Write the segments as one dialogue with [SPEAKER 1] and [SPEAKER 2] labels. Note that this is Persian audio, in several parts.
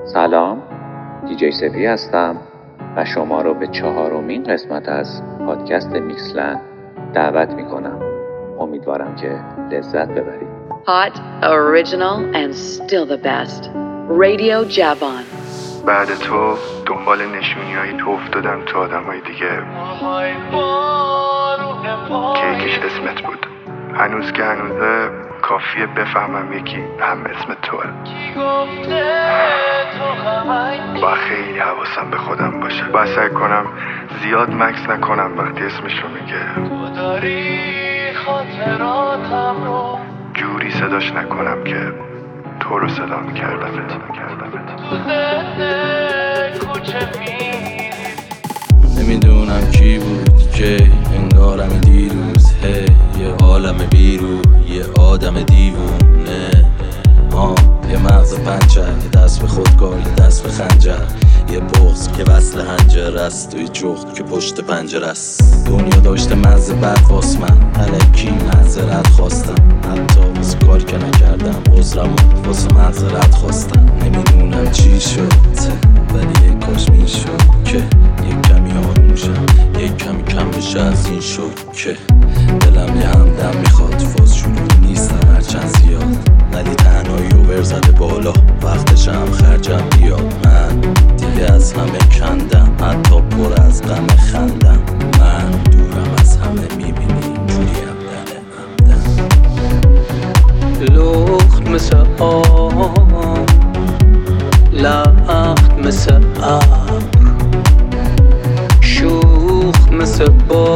[SPEAKER 1] سلام، دیجی سپی هستم و شما رو به 4مین قسمت از پادکست میکسلند دعوت میکنم. امیدوارم که لذت ببرید.
[SPEAKER 2] Hot, original and still the best. Radio Javon.
[SPEAKER 3] بعد تو دنبال نشونی‌های تو افتادم تو آدم‌های دیگه که یکیش اسمت بود. هنوز که هنوزه کافیه بفهمم یکی هم اسم توه. با خیلی حواسم به خودم باشه. باید سعی کنم زیاد مکس نکنم وقتی اسمش رو میگه. جوری صداش نکنم که تو رو صدا میکردمت.
[SPEAKER 4] نمیدونم کی بود که انگارم دیروز یه عالم بیرو، یه آدم دیوونه، یه مغز پنچر، یه دست به خودکار، یه دست به خنجر، یه بغض که وصل حنجر است و یه جغد که پشت پنجر است. دنیا داشته مزه بد واس من، الکی معذرت خواستم، حتی واسه کار که نکردم عذرم واسه معذرت خواستم. نمیدونم چی شد ولی یه کاش میشد که یک کمی آروم شم، یک کمی کم بشه از این شد که دلم یه همدم میخواد. فاز شروع نیستم هرچند زیاد، ولی تنهایی و ور زده بالا، وقتشم خرجم بیاد. من دیگه از همه کندم، حتی پر از غم خندم. من دورم از همه میبینی جوریم دلم لخت مثل آب، لخت مثل ابر، شوخ مثل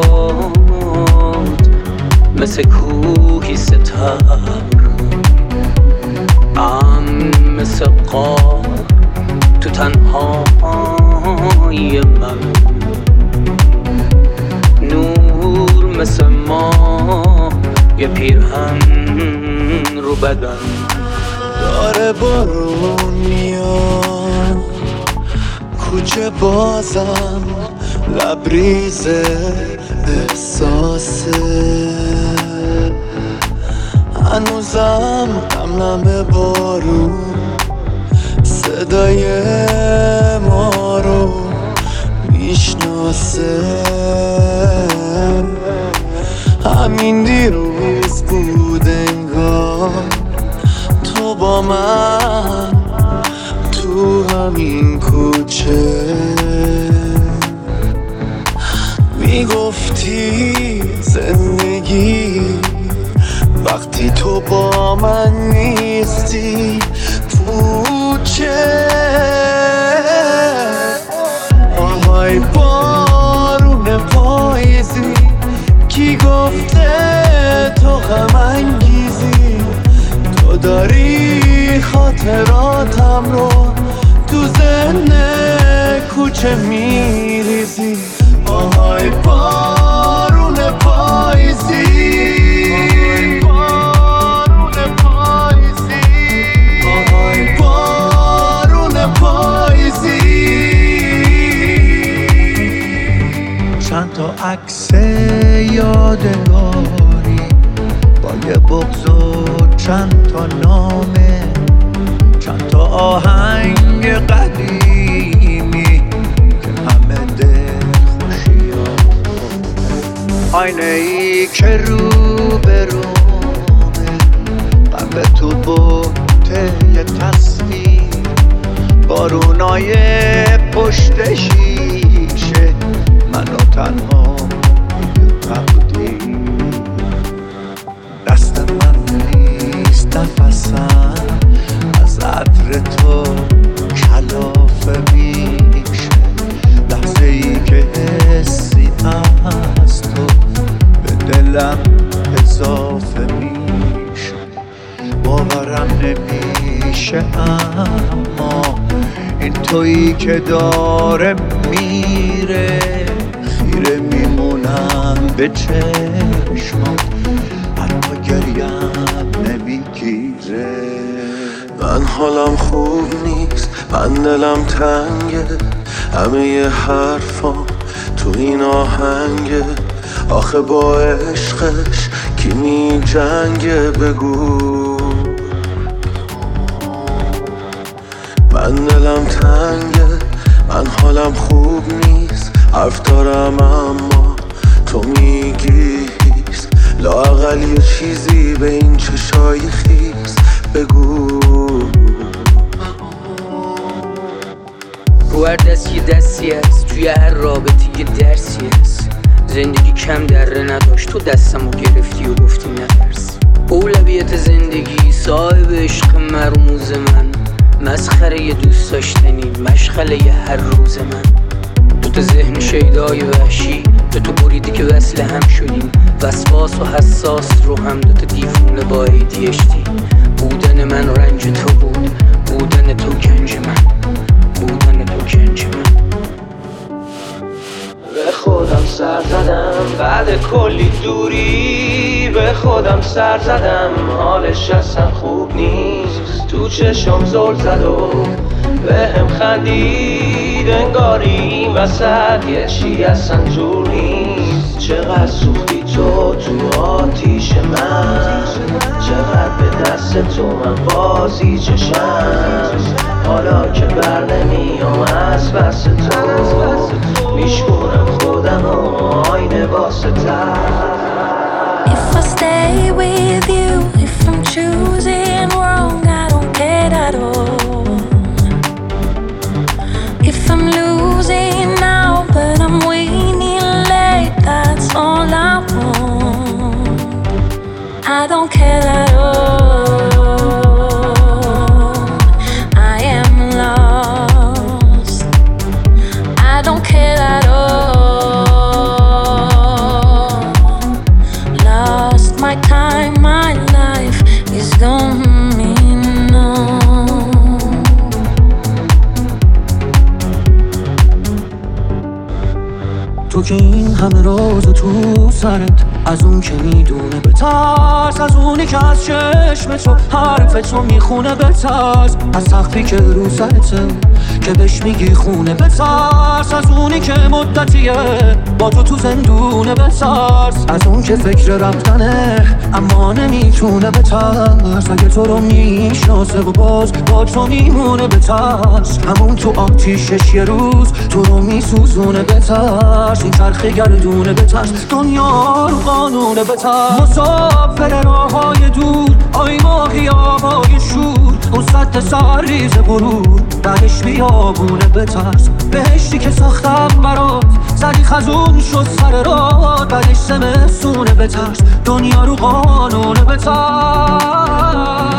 [SPEAKER 4] باد، مثل کوهی ستبر، مثل قار تو تنهایی من، نور مثل ما، یه پیرهن رو بدن.
[SPEAKER 5] داره بارون میاد، کوچه بازم لبریز احساسه، هنوزم نمنم بارون صدای ما رو میشناسه. همین دیروز بود انگار تو با من تو همین کوچه میگفتی زندگی وقتی تو با من نیستی پوچه. آهای بارون پاییزی، کی گفته تو غم انگیزی؟ تو داری خاطراتم رو تو ذهن کوچه میریزی. آهای بارون پاییزی، چند تا عکس یادگاری با یه بغض و چند تا نامه، چند تا آهنگ قدیمی که همه دلخوشی ها، آینه ای که رو به رومه، قلب تو بوته یه تصویر، بارونای پشت شیشه، منو تنها تقدیر. دست من نیست نفسم، از عطر تو کلافه میشه، لحظه ای که حسی از تو به دلم اضافه میشه. باورم نمیشه اما این تویی که داره میره، خیره میمونم به چشمات، حتی گریم نمیگیره. من حالم خوب نیست، من دلم تنگه، همه ی حرفام تو این آهنگه. آخه با عشقش کی می جنگه بگو؟ من دلم تنگه، من حالم خوب نیست، حرف دارم اما تو میگی هیست. لااقل یه چیزی به این چشای خیس بگو.
[SPEAKER 6] رو هر دست یه دستی هست، توی هر رابطه یه درسی هست. زندگی کم دره نداشت، تو دستمو گرفتی و گفتی نترس. اولویت زندگی صاحب عشق مرموز من، مسخره یه دوست داشتنی مشغله یه هر روز من. دوتا ذهن شیدای وحشی، دوتا بریدی که وصل هم شدیم. وسواس و حساس رو هم دوتا دیوونه با ADHD. بودن من رنج تو بود، بودن تو گنج من، بودن تو گنج من. به خودم سر زدم بعد کلی دوری، به خودم سر زدم حالش اصلا خوب نیست. تو چشم زل زد و به هم خندید، انگاری این وسط یه چی اصلا جور نیست. چقدر سوختی تو آتیش من، چقدر به دست تو من بازی چشم. حالا که بر نمیام از بس تو، میشکنم خودم و آینه واسه تر.
[SPEAKER 7] If I stay with you, if I'm choosing wrong, I don't care at all. If I'm losing now, but I'm winning late, that's all I want. I don't care at all. I am lost. I don't care at all. Lost my time, my life is going on.
[SPEAKER 5] تو که این همه راز تو سرت، از اون که میدونه بترس، از اونی که از چشم تو حرف تو میخونه بترس، از سقفی که رو سرته که بهش میگی خونه بترس، از اونی که مدتیه با تو زندونه بترس، از اون که فکر رفتنه اما نمیتونه بترس، اگه تو رو میشناسه و باز با تو میمونه بترس، همون تو آتیشش یه روز تو رو میسوزونه بترس، این چرخه گردونه بترس، دنیا رو قانونه بترس، مسافر راههای دور آی ماهی آبای شور، اون سد سرریز غرور بعدش بیابونه بترس، بهشتی که ساختم برات زدی خزون شد سر راه، بعدش زمستونه بترس، دنیا رو قانونه بترس.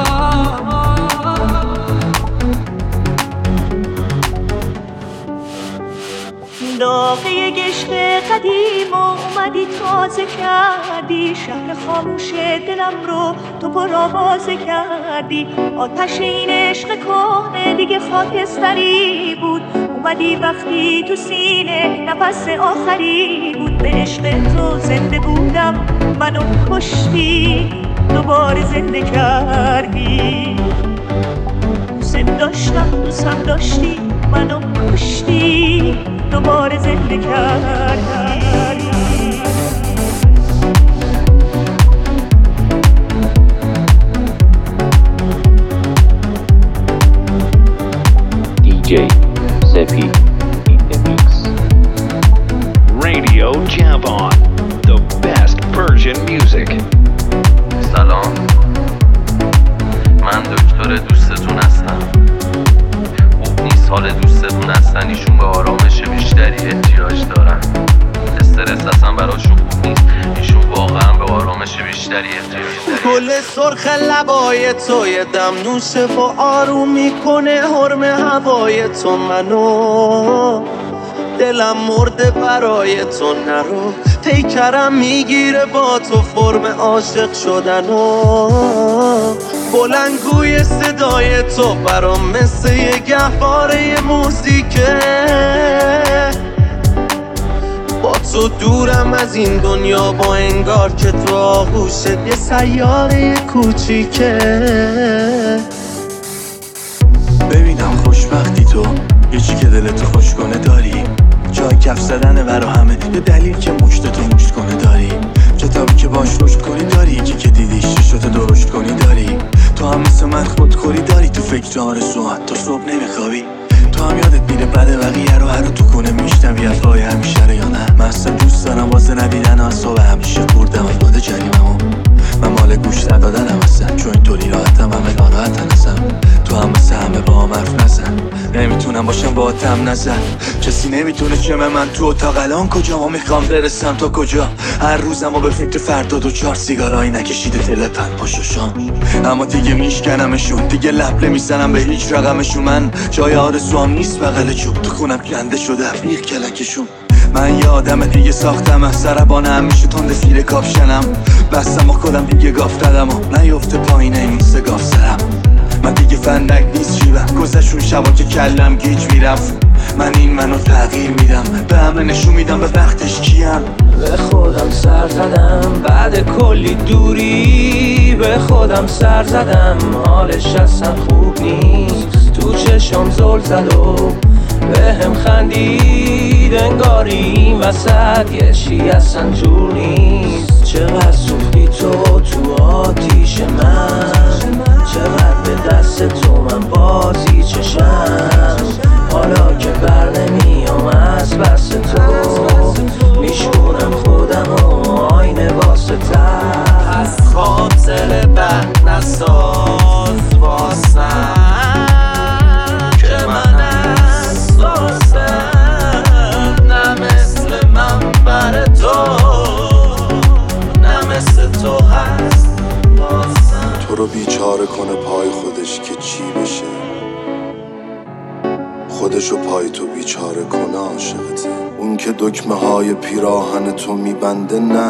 [SPEAKER 8] داغه گشت قدیم اومدی تازه کردی، شهر خاموش دلم رو تو پرآوازه کردی، آتش این عشق کهنه دیگه خاکستری بود، اومدی وقتی تو سینه نفس آخری بود، به عشق تو زنده بودم منو کشتی، دوباره زنده کردی، دوستم داشتی منو کشتی، دوباره زنده کردی.
[SPEAKER 1] DJ Sepi in the mix.
[SPEAKER 9] Radio Javan, the best Persian music.
[SPEAKER 4] سلام، من دکتر دوستتون هستم. خوب نیست حال دوستتون هستن، ایشون به آرامش بیشتری احتیاج دارن. استرس اصلا براشون خوب نیست، ایشون واقعا به آرامش بیشتری احتیاج دارن.
[SPEAKER 5] گل سرخ لبای تو یه دم نوشه و آروم میکنه، حرم هوای تو منو، دلم مرده برای تو نرو، پیکرم میگیره با تو فرم عاشق شدنو، بلندگوی صدای تو برام مثل یه گهواره موزیکه، با تو دورم از این دنیا، با انگار که تو آغوشت یه سیاره کوچیکه. ببینم خوشبختی تو یه چی که دلتو خوش کنه داری، جای کف زدنه برا همه، یه دلیل که مشتتو مشت کنه داری، کتابی که باش رشد کنی داری، که دیدیش چشتو درشت کنی داری، تو تو هم مثل من خودخوری داری تو فکر آرزوهات، تو صبح نمیخوابی. تو هم یادت میره بعد بقیه رو هر تو کنه میشنوی حرفای همیشه رو یا نه؟ من اصلا دوست دارم واسه ندیدن اعصاب همیشه خوردم یاد جریمه‌ام. من مال گوش ندادنم اصلا، چون اینطوری راحتم همه ناراحتن اصلا. تو هم مثل همه با هم حرف نزن، نمیتونم باشم با هم نزن. کسی نمیتونه جمع من تو اتاق الان کجا ما میخوام برسم تا کجا. هر روزم و به فکر فردا 2-4 سیگارایی نکشیده تلپن پاشوشان. اما دیگه میشکنمشون، دیگه لب نمیزنم به هیچ رقمشون. من جای آرزوام نیست بغل چوب، تو خونم کنده شده بیغ کلکشون. من یه آدم دیگه ساختم، سربانه همیشه تند زیر کاپشنم. بستم و خودم دیگه گاف دادم و نیفته پایین این سگاف سرم. من دیگه فندک نیست شیبم، گذشون شبا که کلم گیج میرفت. من این منو تغییر میدم، به همه نشون میدم به وقتش کیم.
[SPEAKER 6] به خودم سر زدم بعد کلی دوری، به خودم سر زدم حالش اصلا خوب نیست. تو چشم زل زد و به هم خندید، انگاری این وسط یه چی اصلا جور نیست. چقدر سوختی تو آتیش من، چقدر به دست تو من بازی چشم. حالا که بر نمیام از بس تو، میشونم خودم و آینه واسه تر.
[SPEAKER 4] از خاطر بد نساز واسم که من از خواستم، نه مثل من بر تو، نه مثل تو هست واسم.
[SPEAKER 3] تو رو بیچاره کنه پای خودش که چی بشه، خودشو پای تو بیچاره کنه عاشقته. اون که دکمه های پیراهن تو میبنده، نه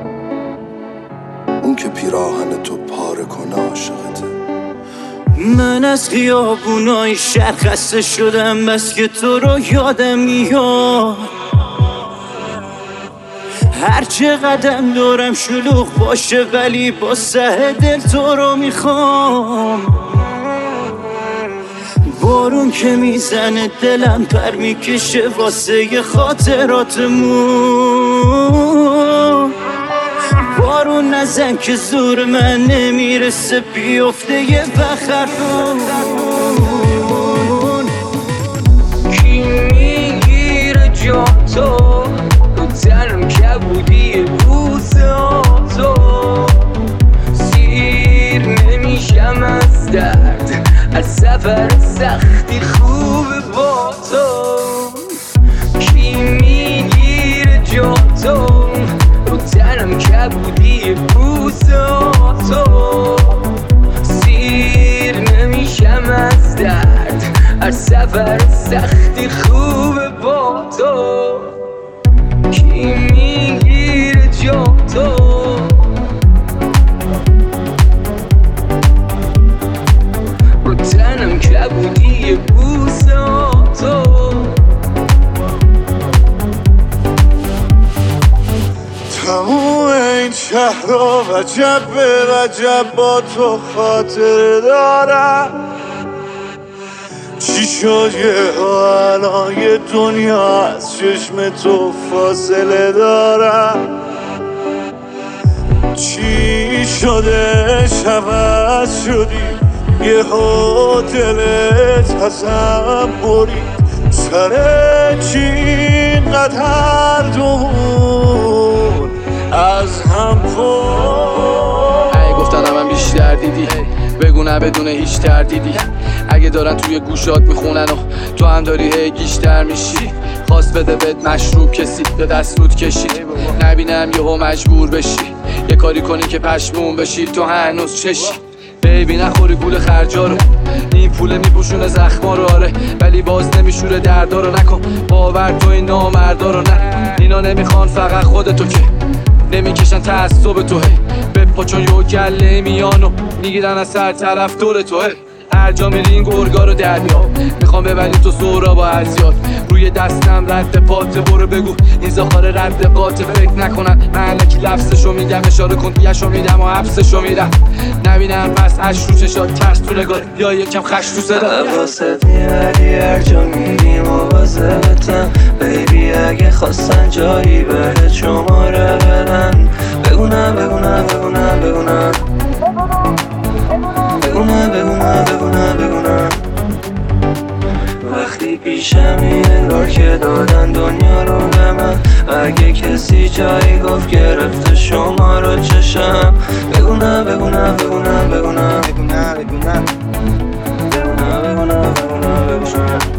[SPEAKER 3] اون که پیراهن تو پاره کنه عاشقته.
[SPEAKER 5] من از خیابونای شهر خسته شدم، بس که تو رو یادم میاد. هر چه قدم دارم شلوغ باشه، ولی با سه دل تو رو میخوام. بارون که میزنه دلم پر میکشه واسه ی خاطراتمون. بارون نزن که زور من نمیرسه بیفته یه بخرون.
[SPEAKER 6] کی میگیره جا تو تنم کبودی بوسه تو، سیر نمیشم از درد، از سفر سختی خوبه با تو. کی میگیره جا تو تنم کبودی بوسه تو، سیر نمیشم از درد، از سفر سختی خوبه با تو. کی میگیره جا تو، رو تنم کبودی بوسه تو.
[SPEAKER 3] تموم این شهر رو وجب به وجب با تو خاطره دارم. چی شد یه الان یه دنیا از چشم تو فاصله دارم. چی شده عوض شدی یه دلت ازم برید. سر چی اینقدر دون از هم خود.
[SPEAKER 4] ای گفتنم هم بیشتر دیدی، بگو نه بدون هیچ تردیدی. اگه دارن توی گوشات میخونن و تو هم داری هی گیشتر میشی. خواست بده بهت مشروب کسی یا دست رود کشید، نبینم یهو مجبور بشی یه کاری کنی که پشمون بشی. تو هنوز چشی بیبی نخوری گول خرجا رو، این پول میپوشونه زخما رو. آره ولی باز نمیشوره دردا رو. نکن باور تو این نامردا رو، نه اینا نمیخوان فقط خودتو که نمیکشن تعصب تو. بپا چون یه گله میان و میگیرن از سر طرف دور تو. هر جا میری این گرگا رو در میاد، میخوام ببری تو سورا با ازیاد. روی دستم رد پاته برو بگو این زاخاره رد قاطه. فکر نکنن من لکی لفظشو میگم، اشاره کن دیشو میدم و حبسشو میرم. نبینم بس عشق رو چشات ترس تو نگاه یا یکم خش تو صدا.
[SPEAKER 6] واسه میاری هر جا میریم و واسهتم بیبی. اگه خواستن جایی بره شماره بدن، بگونم بگونم بگونم بگونم بگونم بگونه وقتی پیشم این انگار که دادن دنیا رو به من. اگه کسی جایی گفت گرفته شما رو چشم بگونه بگونه